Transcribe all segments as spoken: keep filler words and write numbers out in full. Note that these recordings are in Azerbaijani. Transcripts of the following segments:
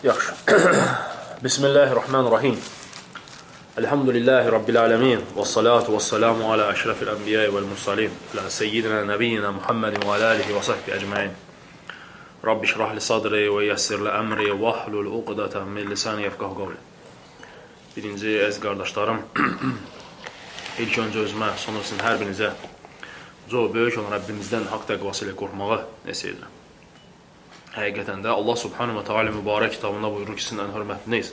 Yaxşı. Bismillahirrahmanirrahim. Elhamdülillahi Rabbil alemin. Və salatu və salamu ala əşrafil ənbiyyə vəl mursalin. Ilə seyyidina nəbiyyina Muhammedin və alə alihi və sahbi əcməin. Rabbi şrahli sadri və yəssirli əmri və ahlul uqdatan min lisani yefqahu qavli. Birinci əziz qardaşlarım, ilk öncə özümə, sonrasını hər birinizə çox böyük olan Rəbbimizdən haqq təqvası ilə qorxmağı nəsə edirəm. Həqiqətən də Allah subhanahu wa ta'ala mübarək kitabında buyurur ki, sizin ən hörmətliyiz.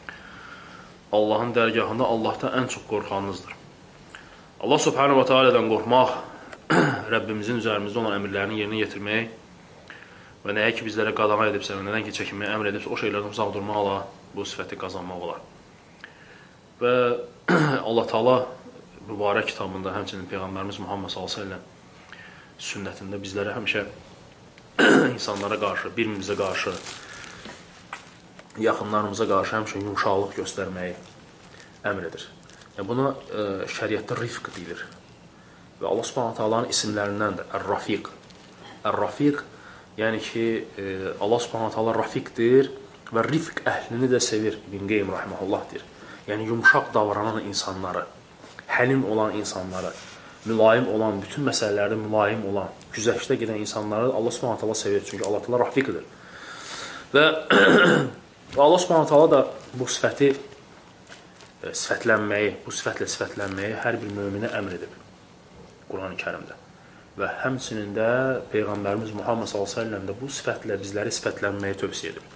Allahın dərgahında Allahdan ən çox qorxanınızdır. Allah subhanahu wa ta'aladan qorxmaq, Rəbbimizin üzərimizdə olan əmrlərini yerinə yetirmək və nəyə ki bizlərə qadağan edibsə və nədən ki çəkinməyə əmr edibsə, o şeylərdən uzaq durmaqla bu sifəti qazanmaq olar. Və Allah Taala mübarək kitabında, həmçinin Peyğəmbərimiz Muhammed sallallahu əleyhi və səlləm sünnətində bizlərə həmişə insanlara qarşı, bir-birimizə qarşı, yaxınlarımıza qarşı həmişə yumşaqlıq göstərməyi əmr edir. Yəni, buna e, şəriətdə rifq deyilir. Və Allah subhanahu ta'alanın isimlərindən də Ər-Rafiq. Ər-Rafiq, yəni ki, e, Allah subhanahu ta'ala rafiqdir və rifq əhlini də sevir. İbn Qeym rahimehullah deyir. Yəni, yumşaq davranan insanları, həlim olan insanları, mülayim olan, bütün məsələlərdə mülayim olan, güzəştə gedən insanları Allah subhanahu ta'ala sevir. Çünki Allah ta'ala rafiqdir. Və Allah subhanahu ta'ala da bu sifəti sifətlənməyi, bu sifətlə sifətlənməyi hər bir möminə əmr edib Quran-ı Kərimdə. Və həmçinin də Peyğəmbərimiz Muhammed sallallahu əleyhi və səlləm də bu sifətlə bizləri sifətlənməyi tövsiyə edib.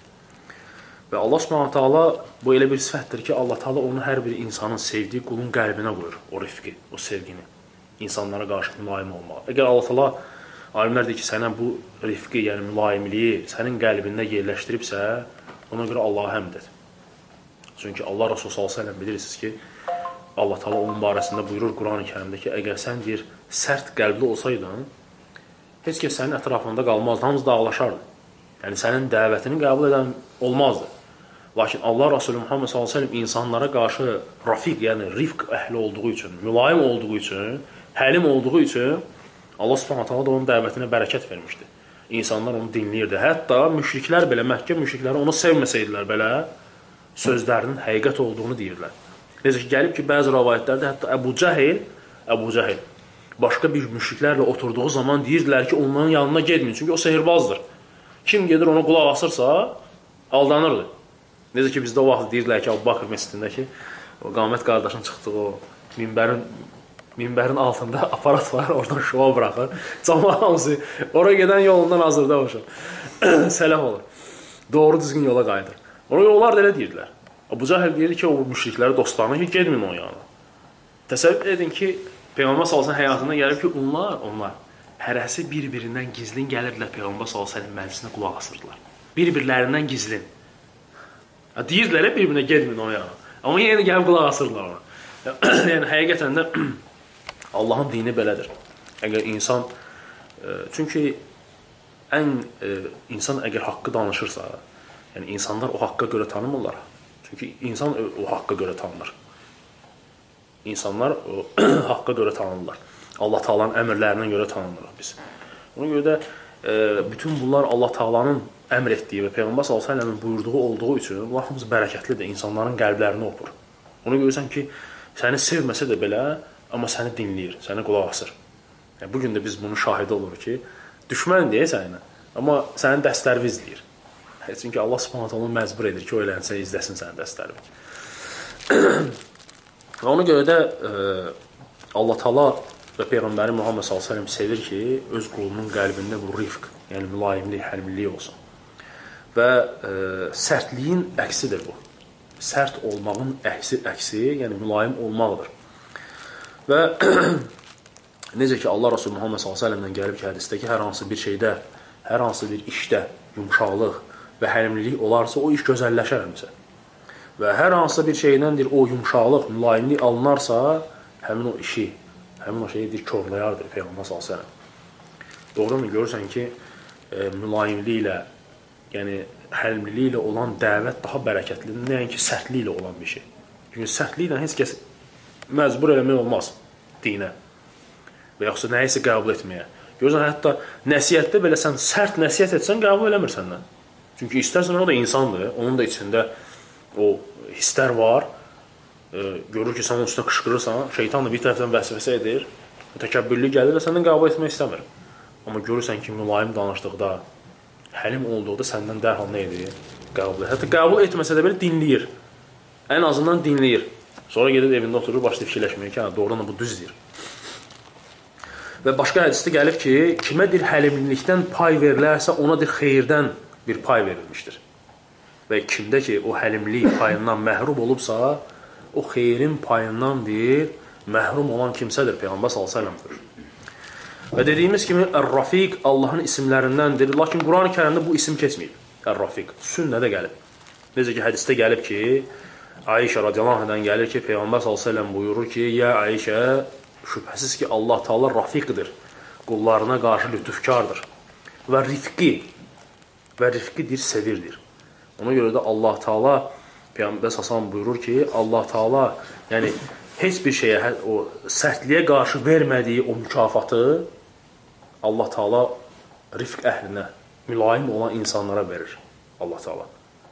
Və Allah subhanahu ta'ala bu elə bir sifətdir ki, Allah ta'ala onu hər bir insanın sevdiyi qulun qəlbinə qoyur, o rifqi, o sevgini. İnsanlara qarşı mülayim olmaq. Əgər Allah Taala alimlər deyir ki, sənə bu rifqi, yəni mülayimliyi sənin qəlbində yerləşdiribsə, ona görə Allaha həmd et. Çünki Allah Rasulü sallallahu əleyhi və səlləm bilirsiniz ki, Allah Taala onun barəsində buyurur Quran-ı Kərimdə ki, əgər sən deyir sərt qəlbli olsaydın, heç kəs sənin ətrafında qalmazdı, hamımız dağlaşardı. Yəni sənin dəvətini qəbul edən olmazdı. Lakin Allah Rasulü Muhammed sallallahu əleyhi və səlləm insanlara qarşı rafiq, yəni rifq əhli olduğu üçün, mülayim olduğu üçün, həlim olduğu üçün Allah subhanahu ta'ala da onun dəvətinə bərəkət vermişdi. İnsanlar onu dinləyirdi. Hətta müşriklər belə, Məkkə müşrikləri onu sevməsəydilər belə, sözlərinin həqiqət olduğunu deyirlər. Necə ki, gəlib ki, bəzi rəvayətlərdə hətta Əbu Cəhil, Əbu Cəhil başqa bir müşriklərlə oturduğu zaman deyirdilər ki, onların yanına gedməyin, çünki o sehirbazdır. Kim gedir ona qulaq asırsa, aldanırdı. Necə ki, bizdə o vaxt deyirdilər ki, Əbu Bakır məscidində ki, o qamət qardaşın çıxdığı o minbərin minbərin altında aparat var, oradan şova bıraxır. Cəmaət hamısı oraya gedən yolundan hazırda oluşur. Sələf olur. Doğru düzgün yola qayıdır. Ona görə onlar da elə deyirdilər. Əbu Cəhil deyirdi ki, o müşrikləri dostlarına ki, gedmin onun yanına. Təsəvvür edin ki, Peyğəmbər sallallahu əleyhi və səlləm həyatında gəlib ki, onlar, onlar hərəsi bir-birindən gizlin gəlirdilər Peyğəmbər sallallahu əleyhi və səlləm məclisinə qulaq asırdılar. Bir-birlərindən gizlin. Deyirdilər bir-birinə gedmin onun yanına. Amma yenə də gəlib qulaq asırdılar ona. Yəni, həqiqətən də Allahın dini belədir. Əgər insan, e, çünki ən e, insan əgər haqqı danışırsa, yəni insanlar o haqqa görə tanımırlar. Çünki insan o haqqa görə tanınır. İnsanlar o haqqa görə tanınırlar. Allah Taala'nın əmrlərindən görə tanınırıq biz. Ona görə də e, bütün bunlar Allah Taala'nın əmr etdiyi və Peyğəmbər sallallahu əleyhi və səlləmin buyurduğu olduğu üçün bunlar hamısı bərəkətlidir, insanların qəlblərini oxur. Ona görürsən ki, səni sevməsə də belə, amma səni dinləyir, səni qulaq asır. Yəni, bugün də biz bunun şahidi oluruq ki, düşmən deyə səninlə, amma sənin dəstərvi izləyir. Çünki Allah subhanahu ta'ala məcbur edir ki, o elənsə izləsin sənin dəstərvi. Və ona görə də e, Allah Taala və Peyğəmbəri Muhammed sallallahu əleyhi və səlləm sevir ki, öz qulunun qəlbində bu rifq, yəni mülayimlik, həlimlik olsun. Və e, sərtliyin əksidir bu. Sərt olmağın əksi, əksi, yəni mülayim olmaqdır. Və necə ki, Allah Rasulü Muhammed sallallahu əleyhi və səlləmdən gəlib ki, hədisdə ki, hər hansı bir şeydə, hər hansı bir işdə yumşaqlıq və həlimlilik olarsa, o iş gözəlləşər həmsə. Və hər hansı bir şeydəndir o yumşaqlıq, mülayimlik alınarsa, həmin o işi, həmin o şeyi deyir, körləyərdir Peyğəmbər sallallahu əleyhi və səlləm. Doğru mu? Görürsən ki, e, mülayimlik ilə, yəni həlimlilik ilə olan dəvət daha bərəkətlidir, nəinki sərtlik ilə olan bir şey. Çünki sərtliklə heç kəs məcbur eləmək olmaz dinə və yaxud da nəyisə qəbul etməyə. Görürsən, hətta nəsiyyətdə belə sən sərt nəsiyyət etsən, qəbul eləmir səndən. Çünki istərsən o da insandır, onun da içində o hisslər var. E, görür ki, sən onun üstünə qışqırırsan, şeytan da bir tərəfdən vəsvəsə edir, təkəbbürlü gəlir və səndən qəbul etmək istəmir. Amma görürsən ki, mülayim danışdıqda, həlim olduqda səndən dərhal nə edir? Qəbul edir. Hətta qəbul etməsə də belə dinləyir. Ən azından dinləyir. Sonra gedib evində oturur, başlayıb fikirləşməyə ki, doğrudan da bu düzdür. Və başqa hədisdə gəlib ki, kimə dir həlimlikdən pay verilərsə, ona dir xeyirdən bir pay verilmişdir. Və kimdə ki, o həlimlik payından məhrum olubsa, o xeyrin payından bir məhrum olan kimsədir, Peyğəmbər sallallahu əleyhi və səlləm buyurur. Və dediyimiz kimi, Ər-Rafiq Allahın isimlərindəndir, lakin Quran-ı Kərimdə bu isim keçməyib. Ər-Rafiq, sünnədə gəlib. Necə ki, hədisdə gəlib ki, Ayşə radiyallahu anhadan gəlir ki, Peyğəmbər sallallahu əleyhi və səlləm buyurur ki, ya Ayşə, şübhəsiz ki, Allah Taala rafiqdir, qullarına qarşı lütufkardır və rifqi və rifqidir, sevirdir. Ona görə də Allah Taala Peyğəmbər sallallahu əleyhi və səlləm buyurur ki, Allah Taala, yəni heç bir şeyə, o sərtliyə qarşı vermədiyi o mükafatı Allah Taala rifq əhlinə, mülayim olan insanlara verir. Allah Taala.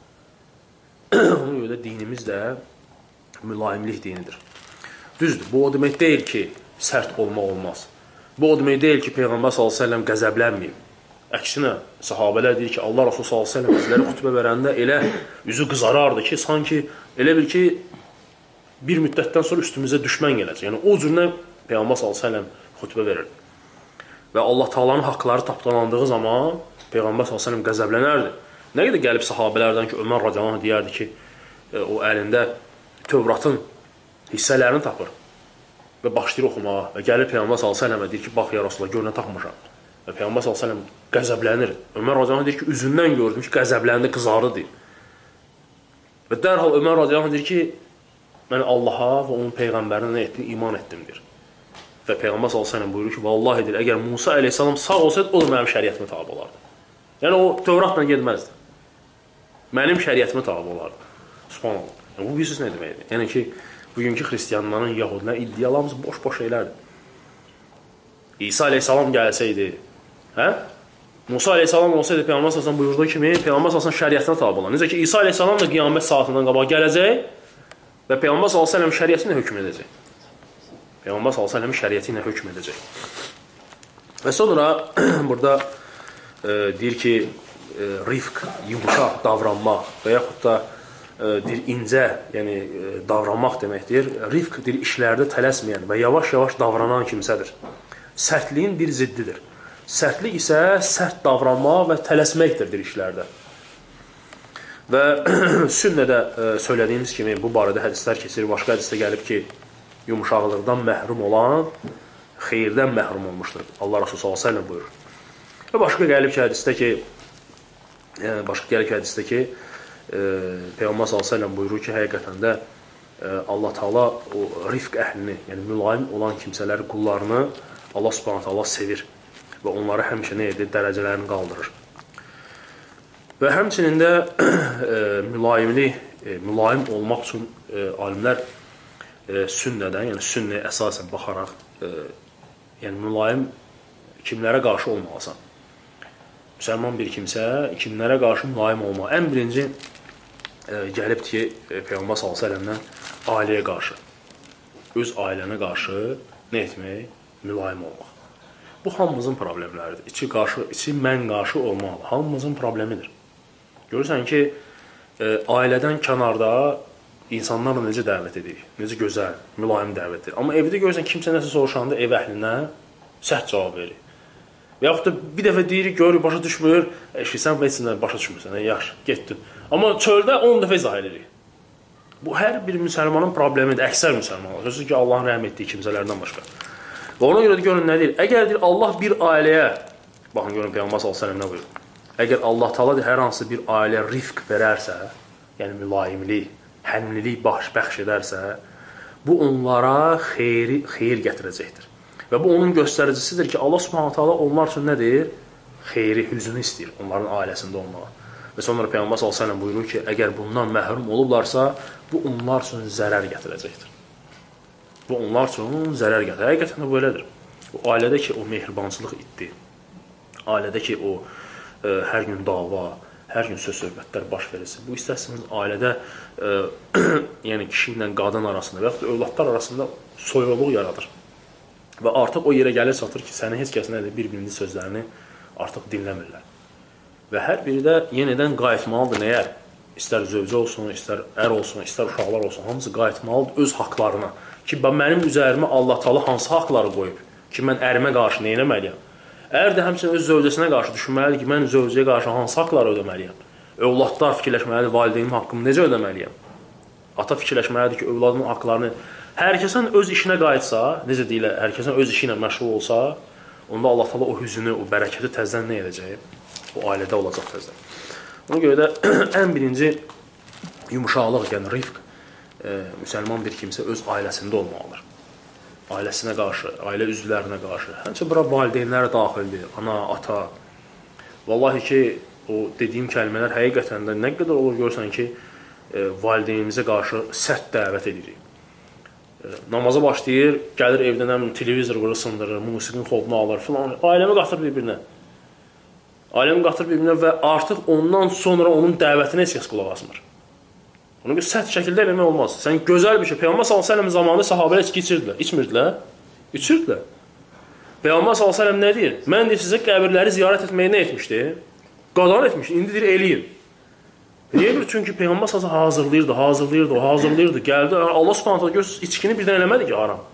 Ona görə də dinimiz də mülayimlik dinidir. Düzdür, bu o demək deyil ki, sərt olmaq olmaz. Bu o demək deyil ki, Peyğəmbər sallallahu əleyhi və səlləm qəzəblənməyib. Əksinə, sahabələr deyir ki, Allah Rasulü sallallahu əleyhi və səlləm bizlərə xutbə verəndə elə üzü qızarardı ki, sanki elə bil ki, bir müddətdən sonra üstümüzə düşmən gələcək. Yəni, o cürlə Peyğəmbər sallallahu əleyhi və səlləm xutbə verir. Və Allah Taala'nın haqqları tapdalandığı zaman Peyğəmbər sallallahu əleyhi və səlləm qəzəblənərdi. Nə qədər gəlib sahabələrdən ki, Ömər radiyallahu anh deyərdi ki, o əlində Tövratın hissələrini tapır və başlayır oxumağa və gəlir Peyğəmbər sallallahu əleyhi və səlləmə deyir ki, bax ya Rasulullah, gör nə tapmışam. Və Peyğəmbər sallallahu əleyhi və səlləm qəzəblənir. Ömər radiyallahu anh deyir ki, üzündən gördüm ki, qəzəbləndi, qızardı deyir. Və dərhal Ömər radiyallahu anh deyir ki, mən Allaha və onun Peyğəmbərinə nə etdim? İman etdim deyir. Və Peyğəmbər sallallahu əleyhi və səlləm buyurur ki, vallahi deyir, əgər Musa əleyhissalam sağ olsaydı, o da mənim şəriətimə tabe olardı. Yəni o Tövratla getməzdi. Mənim şəriətimə tabe olardı. Subhanallah. Yəni, bu bilirsiniz nə deməkdir? Yəni ki, bugünkü xristiyanların, yahudilərin iddialarımız boş-boş şeylərdir. İsa əleyhissalam gəlsəydi, hə? Musa əleyhissalam olsaydı, Peyğəmbər sallallahu əleyhi və səlləm buyurduğu kimi, Peyğəmbər sallallahu əleyhi və səlləm şəriətinə tabe olar. Necə ki, İsa əleyhissalam da qiyamət saatından qabaq gələcək və Peyğəmbər sallallahu əleyhi və səlləm şəriəti ilə hökm edəcək. Peyğəmbər sallallahu əleyhi və səlləm şəriəti ilə hökm edəcək. Və sonra burada e, deyir ki, e, rifq, yumuşaq davranmaq və yaxud da e, deyir incə, yəni e, davranmaq deməkdir. Rifq deyir işlərdə tələsməyən və yavaş-yavaş davranan kimsədir. Sərtliyin bir ziddidir. Sərtlik isə sərt davranmaq və tələsməkdir deyir işlərdə. Və sünnədə e, söylədiyimiz kimi bu barədə hədislər keçir. Başqa hədisdə gəlib ki, yumuşaqlıqdan məhrum olan xeyirdən məhrum olmuşdur. Allah Rasulü sallallahu əleyhi və səlləm buyurur. Və başqa gəlib ki, hədisdə ki, e, başqa gəlib ki, hədisdə ki, e, Peyğəmbər sallallahu əleyhi və səlləm buyurur ki, həqiqətən də e, Allah Taala o rifq əhlini, yəni mülayim olan kimsələri, qullarını Allah Subhanahu taala sevir və onları həmişə nə edir? Dərəcələrini qaldırır. Və həmçinin də e, mülayimlik, e, mülayim olmaq üçün e, alimlər e, sünnədən, yəni sünnəyə əsasən baxaraq, e, yəni mülayim kimlərə qarşı olmalısan. Müsəlman bir kimsə kimlərə qarşı mülayim olmalı. Ən birinci e, gəlib ki, e, Peyğəmbər sallallahu əleyhi və səlləmdən ailəyə qarşı, öz ailənə qarşı nə etmək? Mülayim olmaq. Bu hamımızın problemləridir. İçi qarşı, içi mən qarşı olmalı. Hamımızın problemidir. Görürsən ki, e, ailədən kənarda insanlarla necə dəvət edirik? Necə gözəl, mülayim dəvət edirik. Amma evdə görürsən kimsə nəsə soruşanda ev əhlinə sərt cavab verir. Və yaxud da bir dəfə deyirik, görür, başa düşmür, eşki, sən bəçindən başa düşmürsən, yaxşı, getdin. Amma çöldə on dəfə izah edirik. Bu, hər bir müsəlmanın problemidir, əksər müsəlmanlar. Sözsüz ki, Allahın rəhm etdiyi kimsələrdən başqa. Və ona görə də görün nə deyir? Əgər deyir, Allah bir ailəyə, baxın görün, Peyğəmbər sallallahu əleyhi və səlləm nə buyurur? Əgər Allah Taala hər hansı bir ailə rifq verərsə, yəni mülayimlik, həmlilik baş bəxş edərsə, bu onlara xeyri, xeyir gətirəcəkdir. Və bu onun göstəricisidir ki, Allah Subhanahu taala onlar üçün nədir? Xeyri, hüznü istəyir onların ailəsində olmağa. Və sonra Peyğəmbər sallallahu əleyhi və səlləm buyurur ki, əgər bundan məhrum olublarsa, bu onlar üçün zərər gətirəcəkdir. Bu onlar üçün zərər gətirir. Həqiqətən də belədir. O ailədəki o mehribançılıq itdi. Ailədəki o e, hər gün dava, hər gün söz-söhbətlər baş verirsə, bu istərsiniz ailədə e, yəni kişi ilə qadın arasında və yaxud da övladlar arasında soyuqluq yaradır. Və artıq o yerə gəlir çatır ki, səni heç kəs nədir, bir-birinin sözlərini artıq dinləmirlər. Və hər biri də yenidən qayıtmalıdır nəyə? İstər zövcə olsun, istər ər olsun, istər uşaqlar olsun, hamısı qayıtmalıdır öz haqlarına. Ki, mənim üzərimə Allah Taala hansı haqları qoyub ki, mən ərimə qarşı nə etməliyəm? Ər də həmçinin öz zövcəsinə qarşı düşünməlidir ki, mən zövcəyə qarşı hansı haqları ödəməliyəm? Övladlar fikirləşməlidir, valideynin haqqımı necə ödəməliyəm? Ata fikirləşməlidir ki, övladının haqlarını hər kəsən öz işinə qayıtsa, necə deyirlər, hər kəsən öz işi ilə məşğul olsa, onda Allah Taala o hüznü, o bərəkəti təzədən nə edəcək? O ailədə olacaq təzədən. Ona görə də ən birinci yumuşaqlıq, yəni rifq, e, müsəlman bir kimsə öz ailəsində olmalıdır. Ailəsinə qarşı, ailə üzvlərinə qarşı. Həmçə bura valideynlər daxildir, ana, ata. Vallahi ki, o dediyim kəlmələr həqiqətən də nə qədər olur görsən ki, e, valideynimizə qarşı sərt dəvət edirik. E, namaza başlayır, gəlir evdən həmin televizor qırı sındırır, musiqinin xolunu alır filan. Ailəmi qatır bir-birinə. Ailəmi qatır bir-birinə və artıq ondan sonra onun dəvətinə heç kəs qulaq asmır. Ona görə sərt şəkildə eləmək olmaz. Sən gözəl bir şey. Peyğəmbər sallallahu əleyhi və səlləm zamanında sahabələr içki içirdilər. İçmirdilər? İçirdilər. Peyğəmbər sallallahu əleyhi və səlləm nə deyir? Mən deyir sizə qəbirləri ziyarət etməyi nə etmişdi? Qadağan etmişdi. İndi deyir eləyin. Niyə bir? Çünki Peyğəmbər sallallahu əleyhi və səlləm hazırlayırdı, hazırlayırdı, o hazırlayırdı. Gəldi Allah Subhanahu taala görürsüz içkini birdən eləmədi ki, haram.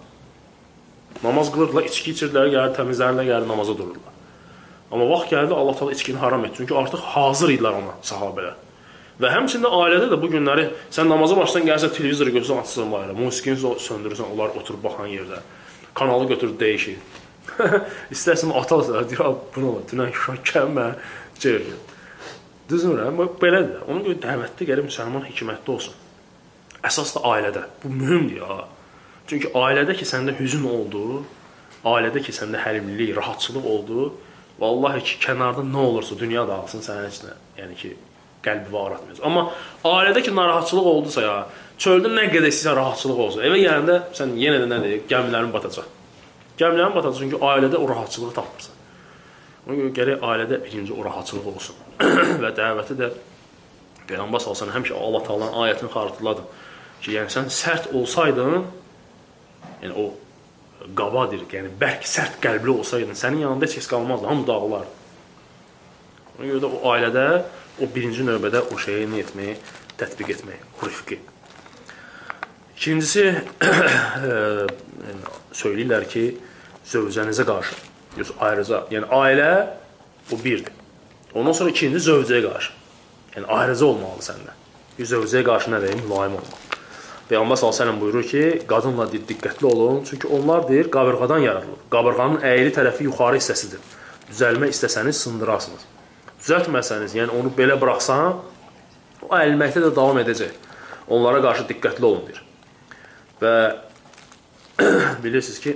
Namaz qılırdılar, içki içirdilər, gəlir təmizlərlə gəlir namaza dururlar. Amma vaxt gəldi Allah Taala içkini haram etdi. Çünki artıq hazır idilər ona sahabələr. Və həmçində ailədə də bu günləri sən namaza başdan gəlsən televizoru götürsən açsan ailə, musiqini söndürürsən, onlar oturub baxan yerdə. Kanalı götürüb dəyişir. İstərsən ata da deyir, "Bu nə olar? Dünən şok gəlmə, cır." Düzmürəm, belədir. Ona görə dəvətdə gərək müsəlman hikmətli olsun. Əsas da ailədə. Bu mühümdür ya. Çünki ailədə ki səndə hüzn oldu, ailədə ki səndə həlimlilik, rahatçılıq oldu, vallahi ki, kənarda nə olursa dünya dağılsın sənin içinə. Yəni ki, qəlbi var atmayacaq. Amma ailədə ki, narahatçılıq oldusa ya, çöldə nə qədər istəyirsən rahatçılıq olsa, evə gələndə sən yenə də nə deyək, gəmilərin batacaq. Gəmilərin batacaq çünki ailədə o rahatçılığı tapmırsan. Ona görə gərək ailədə birinci o rahatçılıq olsun. Və dəvəti də Peyğəmbər sallallahu əleyhi və səlləm həmişə Allah Taala'nın ayətini xatırladım ki, yəni sən sərt olsaydın, yəni o qabadır, yəni bərk sərt qəlbli olsaydın, sənin yanında heç kəs qalmazdı, hamı dağılardı. Ona görə də o ailədə o birinci növbədə o şeyi nə etməyi, tətbiq etməyi, o rifqi. İkincisi, söyləyirlər ki, zövcənizə qarşı, ayrıca, yəni ailə o birdir. Ondan sonra ikinci zövcəyə qarşı, yəni ayrıca olmalı səndə. Zövcəyə qarşı nə deyim, mülayim olmalı. Peyğəmbər sallallahu əleyhi və səlləm buyurur ki, qadınla diqqətli olun, çünki onlar deyir, qabırğadan yaradılır. Qabırğanın əyri tərəfi yuxarı hissəsidir. Düzəlmək istəsəniz sındırarsınız. Düzəltməsəniz, yəni onu belə buraxsan, o əlməkdə də davam edəcək. Onlara qarşı diqqətli olun deyir. Və bilirsiniz ki,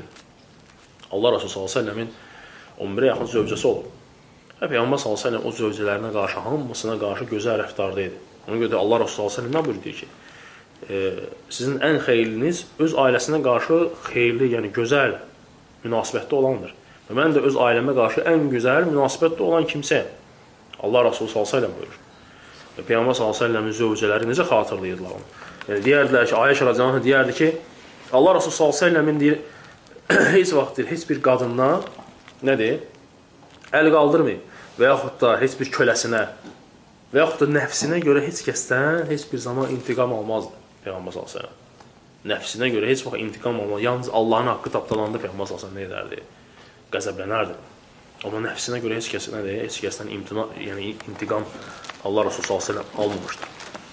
Allah Rasulü sallallahu əleyhi və səlləmin on birə yaxın zövcəsi olur. Və Peyğəmbər sallallahu əleyhi və səlləm o zövcələrinə qarşı, hamısına qarşı gözəl rəftarda idi. Ona görə də Allah Rasulü sallallahu əleyhi və səlləm nə buyurur ki, e, sizin ən xeyirliniz öz ailəsinə qarşı xeyirli, yəni gözəl münasibətdə olandır. Və mən də öz ailəmə qarşı ən gözəl münasibətdə olan kimsəyəm. Allah Rasulü sallallahu əleyhi və səlləm buyurur. Və Peyğəmbər sallallahu əleyhi və səlləmin zövcələri necə xatırlayırdılar onu? Yəni deyərdilər ki, Ayşə radiyallahu anha deyərdi ki, Allah Rasulü sallallahu əleyhi və səlləmin deyir, heç vaxt deyir, heç bir qadından nədir? Əl qaldırmayın və yaxud da heç bir köləsinə və yaxud da nəfsinə görə heç kəsdən heç bir zaman intiqam almazdı Peyğəmbər sallallahu əleyhi və səlləm. Nəfsinə görə heç vaxt intiqam almaz. Yalnız Allahın haqqı tapdalandı Peyğəmbər sallallahu əleyhi və səlləm nə edərdi? Qəzəblənərdi. Amma nəfsinə görə heç kəs nədir? Heç kəsdən imtina, yəni intiqam Allah Rasulü sallallahu əleyhi və səlləm almamışdı.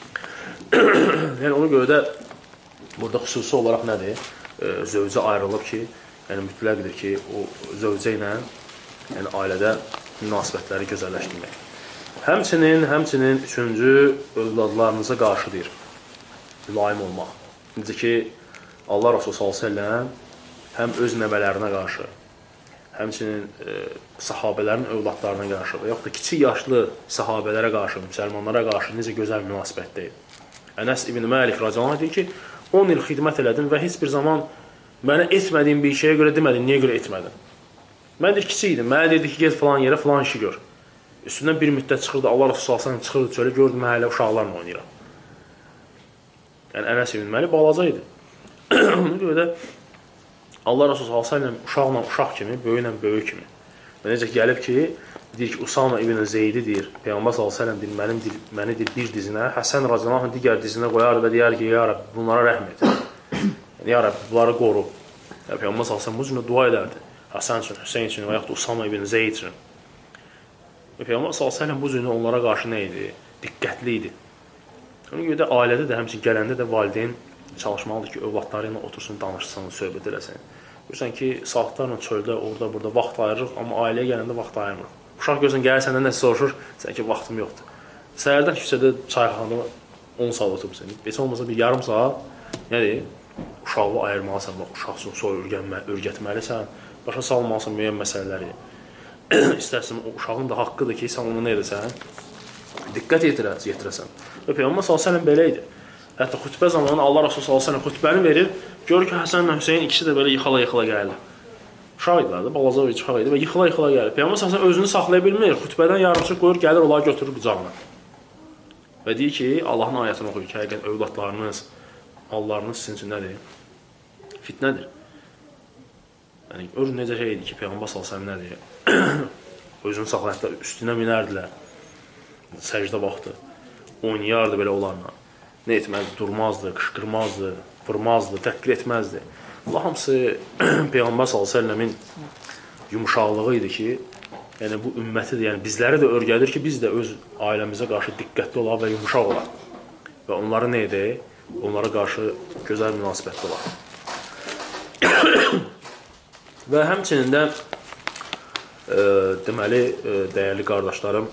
Yəni ona görə də burada xüsusi olaraq nədir? E, zövcə ayrılıb ki, yəni mütləqdir ki, o zövcə ilə yəni ailədə münasibətləri gözəlləşdirmək. Həmçinin, həmçinin üçüncü övladlarınıza qarşı deyir, mülayim olmaq. Necə ki, Allah Rasulü sallallahu əleyhi və səlləm həm öz nəvələrinə qarşı, həmçinin e, sahabələrin övladlarına qarşı və yaxud da kiçik yaşlı sahabələrə qarşı, müsəlmanlara qarşı necə gözəl münasibətdəyir. Ənəs ibn Məlik radiyallahu anh deyir ki, on il xidmət elədim və heç bir zaman mənə etmədiyim bir şeyə görə demədin, niyə görə etmədin? Mən deyir, kiçik idim, mənə deyirdi ki, gez filan yerə filan işi gör. Üstündən bir müddət çıxırdı, Allah Rəsulü sallallahu əleyhi və səlləm çıxırdı çölə, gördü mən hələ uşaqlarla oynayıram. Yəni Ənəs ibn Məlik balaca idi. Ona görə də Allah Rəsulü sallallahu əleyhi və səlləm uşaqla uşaq kimi, böyüklə böyük kimi. Və necə gəlib ki, deyir ki, Usama ibn Zeydi deyir, Peyğəmbər sallallahu əleyhi və səlləm deyir, mənim deyir, məni deyir bir dizinə, Həsən radiyallahu anh digər dizinə qoyardı və deyər ki, ya Rəbb, bunlara rəhm et. Ya Rəbb, bunları qoru. Ya Peyğəmbər sallallahu əleyhi və səlləm bu cürə dua edərdi. Həsən üçün, Hüseyn üçün və yaxud da Usama ibn Zeyd üçün. Və Peyğəmbər sallallahu əleyhi və səlləm bu cürə onlara qarşı nə idi? Diqqətli idi. Ona görə də ailədə də həmçinin gələndə də valideyn çalışmalıdır ki, övladları ilə otursun, danışsın, söhbət eləsin. Görürsən ki, saatlarla çöldə, orada, burada vaxt ayırırıq, amma ailəyə gələndə vaxt ayırmırıq. Uşaq görürsən, gəlir səndən nəsə soruşur, sən ki, vaxtım yoxdur. Səhərdən küçədə çayxanada on saat oturursan. Heç olmasa bir yarım saat, nədir? Uşaqlı ayırmalısan, uşaq sonra örgətməlisən, başa salmalısan müəyyən məsələləri. İstərsən, o uşağın da haqqıdır ki, sən onu nə edəsən? Diqqət yetirəsən. Və Peyğəmbər sallallahu əleyhi və səlləm belə idi. Hətta xütbə zamanı Allah Rəsulü sallallahu əleyhi və səlləm xütbəni verir, görür ki, Həsənlə Hüseyn ikisi də belə yıxıla-yıxıla gəlir. Uşaq idilər də, balaca bir uşaq idi və yıxıla-yıxıla gəlir. Peyğəmbər sallallahu əleyhi və səlləm özünü saxlaya bilmir, xütbədən yarımçıq qoyur, gəlir, onları götürür qucağına. Və deyir ki, Allahın ayətini oxuyur ki, həqiqət övladlarınız, mallarınız sizin üçün nədir? Fitnədir. Yəni, ör necə şey idi ki, Peyğəmbər sallallahu əleyhi və səlləm nədir? Özünü saxlayıb üstünə minərdilər. Səcdə vaxtı. Oynayardı belə onlarla. Nə etməzdi? Durmazdı, qışqırmazdı, vurmazdı, təhqir etməzdi. Allah hamısı Peyğəmbər sallallahu əleyhi və səlləmin yumuşaqlığı idi ki, yəni bu ümməti də, yəni bizləri də örgədir ki, biz də öz ailəmizə qarşı diqqətli olaq və yumuşaq olaq. Və onları nə edək? Onlara qarşı gözəl münasibətli olaq. Və həmçinin də e, deməli, e, dəyərli qardaşlarım,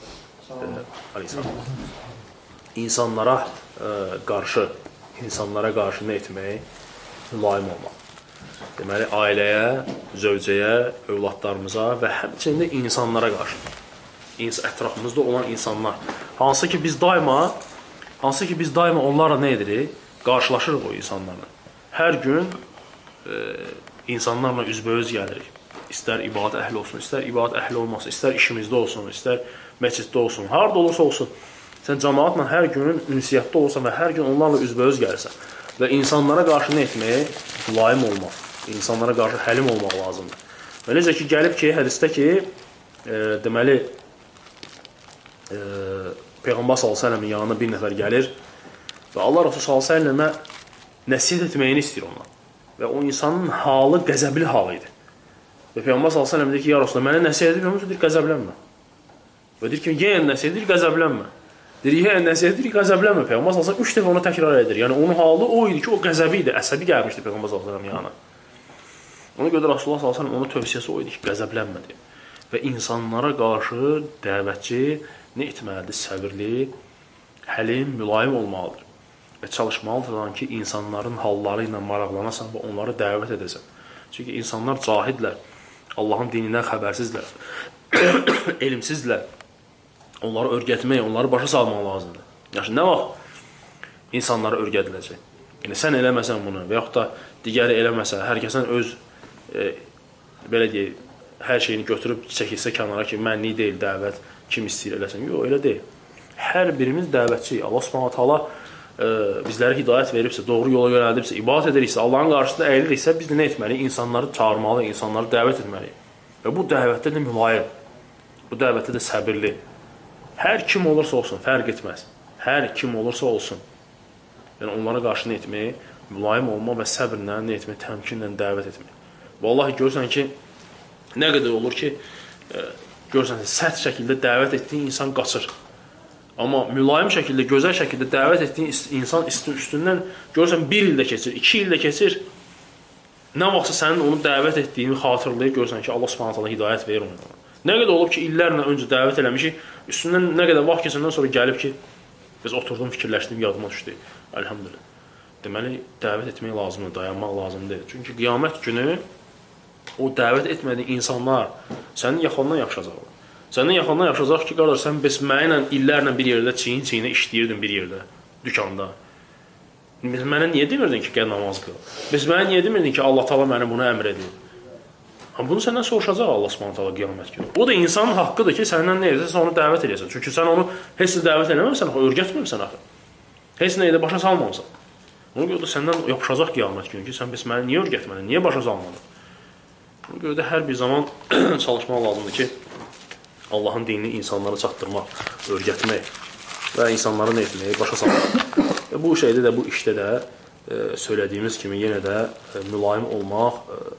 e, insanlara e, qarşı, insanlara qarşı nə etmək? Mülayim olmaq. Deməli, ailəyə, zövcəyə, övladlarımıza və həmçinin də insanlara qarşı. İns ətrafımızda olan insanlar. Hansı ki biz daima, hansı ki biz daima onlarla nə edirik? Qarşılaşırıq o insanlarla. Hər gün e, insanlarla üzbəüz gəlirik. İstər ibadət əhli olsun, istər ibadət əhli olmasın, istər işimizdə olsun, istər məsciddə olsun, harada olursa olsun. Sən cəmaatla hər günün ünsiyyətdə olursan və hər gün onlarla üzbəüz gəlirsən. Və insanlara qarşı nə etmək? Mülayim olmaq. İnsanlara qarşı həlim olmaq lazımdır. Və necə ki, gəlib ki, hədisdə ki, e, deməli, e, Peyğəmbər sallallahu əleyhi və səlləmin yanına bir nəfər gəlir və Allah Rəsulü sallallahu əleyhi və səlləmə nəsihət etməyini istəyir ondan. Və o insanın halı qəzəbli halı idi. Və Peyğəmbər sallallahu əleyhi və səlləm deyir ki, ya Rasulullah, mənə nəsihət edir, Peyğəmbər deyir, qəzəblənmə. Və deyir ki, yenə nəsihət edir, qəzəblənmə. Deyir, yenə nəsihət edir, qəzəblənmə. Peyğəmbər sallallahu əleyhi və səlləm üç dəfə onu təkrar edir. Yəni onun halı o idi ki, o qəzəbi idi, əsəbi gəlmişdi Peyğəmbər sallallahu əleyhi və səlləmin yanına. Ona görə də Rasulullah sallallahu əleyhi və səlləm onun tövsiyəsi o idi ki, qəzəblənmə deyə. Və insanlara qarşı dəvətçi nə etməlidir? Səbirli, həlim, mülayim olmalıdır. Və çalışmalıdır ki, insanların halları ilə maraqlanasan və onları dəvət edəsən. Çünki insanlar cahidlər, Allahın dinindən xəbərsizlər, elmsizlər. Onları örgətmək, onları başa salmaq lazımdır. Yəni, nə vaxt insanlara örgədiləcək? Yəni, sən eləməsən bunu və yaxud da digəri eləməsən, hər kəsən öz, e, belə deyək, hər şeyini götürüb çəkilsə kənara ki, mənlik deyil dəvət, kim istəyir eləsən. Yox, elə deyil. Hər birimiz dəvətçiyik. Allah Subhanahu taala e, bizlərə hidayət veribsə, doğru yola yönəldibsə, ibadət ediriksə, Allahın qarşısında əyiliriksə, biz də nə etməliyik? İnsanları çağırmalı, insanları dəvət etməliyik. Və bu dəvətdə də mülayim, bu dəvətdə də səbirli. Hər kim olursa olsun, fərq etməz. Hər kim olursa olsun. Yəni, onlara qarşı nə etmək? Mülayim olmaq və səbirlə nə etmək? Təmkinlə dəvət etmək. Vallahi görürsən ki, nə qədər olur ki, e, görürsən ki, sərt şəkildə dəvət etdiyin insan qaçır. Amma mülayim şəkildə, gözəl şəkildə dəvət etdiyin insan üstündən görürsən bir ildə keçir, iki ildə keçir. Nə vaxtsa sənin onu dəvət etdiyini xatırlayıb görürsən ki, Allah Subhanahu taala hidayət verir ona. Nə qədər olub ki, illərlə öncə dəvət eləmişik, üstündən nə qədər vaxt keçəndən sonra gəlib ki, biz oturdum, fikirləşdim, yadıma düşdü. Əlhamdülillah. Deməli, dəvət etmək lazımdır, dayanmaq lazımdır. Çünki qiyamət günü o dəvət etmədiyi insanlar sənin yaxandan yapışacaqlar. Sənin yaxandan yapışacaq ki, qardaş, sən bəs mənlə illərlə bir yerdə çiyin-çiyinə işləyirdin bir yerdə, dükanda. Mənə niyə demirdin ki, gəl namaz qıl? Bəs mənə niyə demirdin ki, Allah Taala mənə bunu əmr edir? Bunu səndən soruşacaq Allah Subhanahu taala qiyamət günü. O da insanın haqqıdır ki, səndən nə edirsə onu dəvət edəsən. Çünki sən onu heç nə dəvət eləməmisən, öyrətməmisən axı. Heç nə edə başa salmamısan. Ona görə də səndən yapışacaq qiyamət günü ki, sən bəs məni niyə öyrətmədin, niyə başa salmadın? Ona görə də hər bir zaman çalışmaq lazımdır ki, Allahın dinini insanlara çatdırmaq, öyrətmək və insanları nə etməyi başa salmaq. Və bu şeydə də, bu işdə də e, söylədiyimiz kimi yenə də e, mülayim olmaq,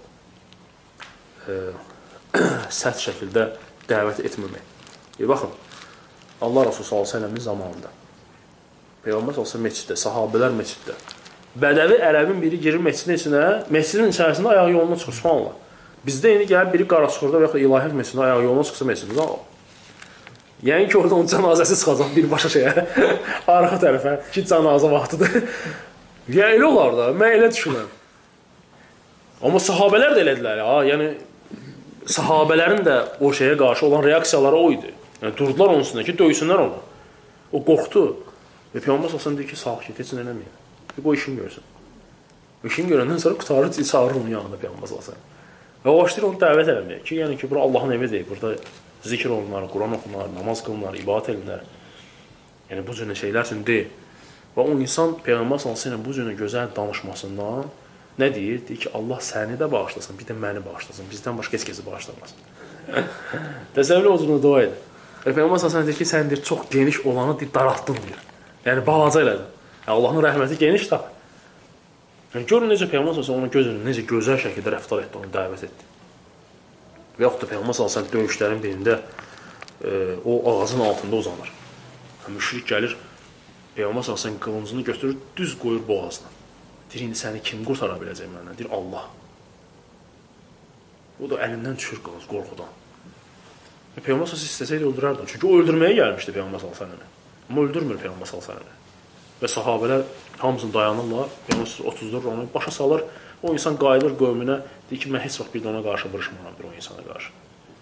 e, e, sərt şəkildə dəvət etməmək. E, baxın, Allah Rasulü sallallahu əleyhi və səlləmin zamanında Peyğəmbər sallallahu əleyhi və səlləm məsciddə, sahabələr məsciddə. Bədəvi ərəbin biri girir məscidin içinə, məscidin içərisində ayaq yoluna çıxır, subhanallah. Bizdə indi gəlib biri Qaraçuxurda və ya İlahiyyat məscidində ayaq yoluna çıxsa məsciddə, yəni ki, orada onun cənazəsi çıxacaq birbaşa şeyə, arxa tərəfə ki, cənazə vaxtıdır. Yəni, elə olar da, mən elə düşünəm. Amma sahabələr də elədilər, ha, yəni, sahabələrin də o şeyə qarşı olan reaksiyaları o idi. Yəni, durdular onun üstündə ki, döysünlər onu. O qorxdu. Və Peyğəmbər sallallahu deyir ki, sakit, heç nə eləməyin. Bir qoy işin görsün. İşin görəndən sonra qutarır, çağırır onun yanında Peyğəmbər sallallahu. Və o başlayır onu dəvət eləməyə ki, yəni ki, bura Allahın evi deyil, burada zikr olunlar, Quran oxunlar, namaz qılınlar, ibadət elinlər. Yəni, bu cürlə şeylər üçün deyil. Və o insan Peyğəmbər sallallahu əleyhi və səlləm bu cürlə gözəl danışmasından nə deyir? Deyir ki, Allah səni də bağışlasın, bir də məni bağışlasın, bizdən başqa heç kəsi bağışlamasın. Təsəvvür o cürlə dua edir. Və Peyğəmbər sallallahu əleyhi və səlləm deyir ki, sən deyir, çox geniş olanı deyir, daraltdın deyir. Yəni, balaca elədin. Yəni, Allahın rəhməti geniş tax. Yəni, görün necə Peyğəmbər sallallahu əleyhi və səlləm ona gözünü necə gözəl şəkildə rəftar etdi, onu dəvət etdi. Və yaxud da Peyğəmbər sallallahu əleyhi və səlləm döyüşlərin birində e, o ağacın altında uzanır. Müşrik gəlir, Peyğəmbər sallallahu əleyhi və səlləm qılıncını götürür, düz qoyur boğazına. Deyir, indi səni kim qurtara biləcək məndən? Deyir, Allah. O da əlindən düşür qılınc, qorxudan. Və Peyğəmbər sallallahu əleyhi və səlləm istəsəydi öldürərdi. Çünki o öldürməyə gəlmişdi Peyğəmbər sallallahu əleyhi və səlləm. Amma öldürmür Peyğəmbər sallallahu əleyhi və səlləm. Və sahabələr hamısını dayanırlar, Peyğəmbər otuz dörd onu başa salır. O insan qayıdır qövmünə, deyir ki, mən heç vaxt bir də ona qarşı vuruşmaram, bir o insana qarşı.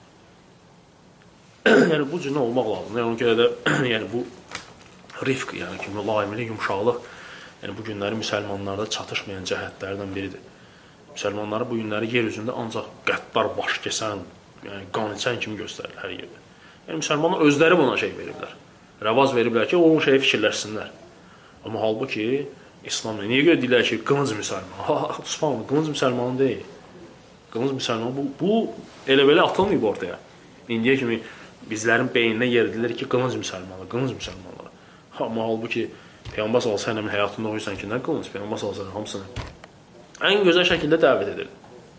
Yəni, bu cürlə olmaq lazımdır. Yəni, ona görə də yəni, bu rifq, yəni ki, mülayimlik, yumşaqlıq, yəni, bu günləri müsəlmanlarda çatışmayan cəhətlərdən biridir. Müsəlmanları bu günləri yer üzündə ancaq qəddar, baş kesən, yəni, qan içən kimi göstərir hər yerdə. Yəni, müsəlmanlar özləri buna şey veriblər. Rəvaz veriblər ki, o şeyi fikirləşsinlər. Amma halbuki, İslamda niyə görə deyirlər ki, qılınc müsəlman? Ha, subhanallah, qılınc müsəlmanı deyil. Qılınc müsəlmanı, bu, bu elə belə atılmayıb ortaya. İndiyə kimi bizlərin beyninə yer edilir ki, qılınc müsəlmanı, qılınc müsəlmanları. Amma halbuki, Peyğəmbər sallallahu əleyhi və səlləmin həyatında oxuyursan ki, nə qılınc? Peyğəmbər sallallahu əleyhi və səlləm hamısını ən gözəl şəkildə dəvət edir.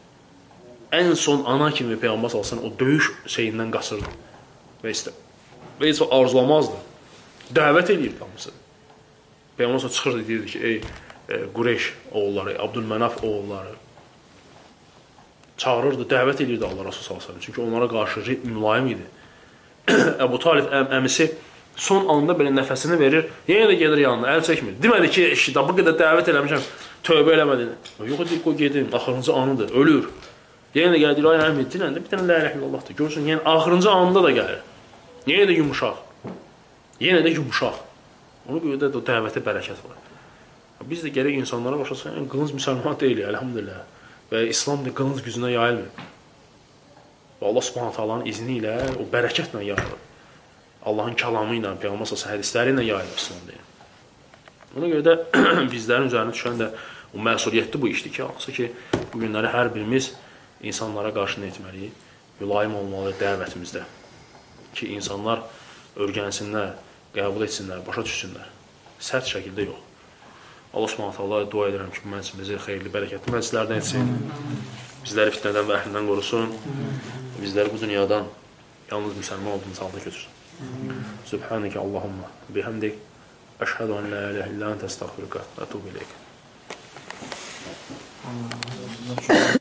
Ən son ana kimi Peyğəmbər sallallahu əleyhi və səlləm o döyüş şeyindən qaçırdı. Və istə. Və heç arzulamazdı. Dəvət edirdi hamısı. Peyğəmbər sonra çıxırdı, deyirdi ki, ey e, Qureyş oğulları, Abdülmənaf oğulları çağırırdı, dəvət edirdi Allah Rasulü sallallahu əleyhi və səlləm. Çünki onlara qarşı mülayim idi. Əbu Talib əm əmisi son anda belə nəfəsini verir, yenə də gedir yanına, əl çəkmir. Demədi ki, eşidə, bu qədər dəvət eləmişəm, tövbə eləmədin. Yox, deyir, qoy gedim, axırıncı anıdır, ölür. Yenə də gəlir, ay əmi, diləndə bir dənə la ilahe illallahdır. Görürsün, yəni axırıncı anında da gəlir. Yenə də yumuşaq. Yenə də yumuşaq. Ona görə də o dəvətə bərəkət var. Biz də gərək insanlara başlasaq, yəni, qılınc müsəlman deyil, əlhamdülillah. Və İslam da qılınc gücünə yayılmır. Və Allah Subhanahu taalanın izni ilə o bərəkətlə yayılır. Allahın kəlamı ilə, Peyğəmbər sallallahu hədisləri ilə yayılır İslam deyil. Ona görə də bizlərin üzərinə düşən də o məsuliyyətli bu işdir ki, hansı ki, bu günləri hər birimiz insanlara qarşı nə etməliyik? Mülayim olmalı dəvətimizdə. Ki, insanlar öyrənsinlər, qəbul etsinlər, başa düşsünlər. Sərt şəkildə yox. Allah Subhanahu taala dua edirəm ki, bu məclisimizə xeyirli, bərəkətli məclislərdən etsin. Bizləri fitnədən və əhlindən qorusun. Bizləri bu dünyadan yalnız müsəlman olduğumuz halda götürsün. Subhaneke Allahumma bihamdik. Əşhədu an la ilahe illa ente estağfiruka və etûbü ileyk.